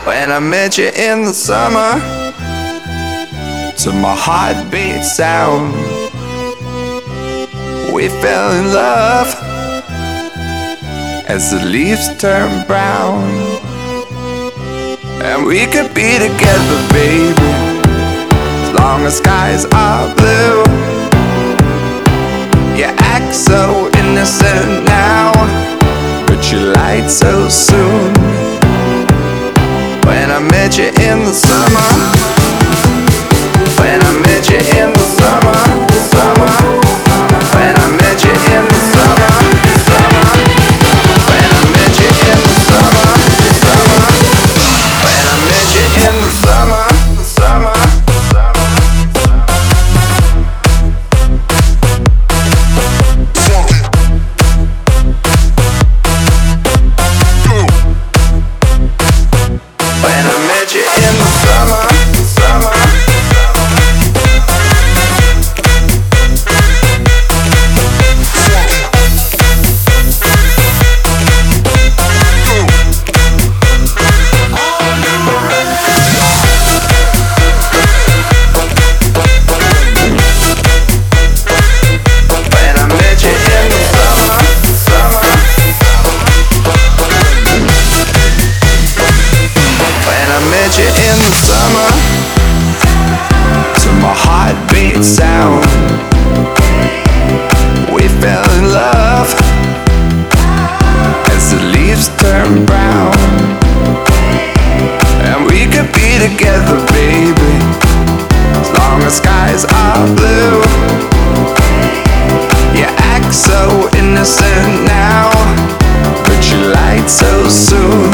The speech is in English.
When I met you in the summer, to my heartbeat sound, we fell in love as the leaves turn brown. And we could be together, baby, as long as skies are blue. You act so innocent now, but you lied so soon. When I met you in the summer, when I met you in the summer, summer. When I met you in the summer, summer. When I met you in the summer, summer. When I met you in the summer, summer. When I met you in the summer, summer. You in the summer, to my heartbeat sound, we fell in love as the leaves turn brown. And we could be together, baby, as long as skies are blue. You act so innocent now, but you lied so soon.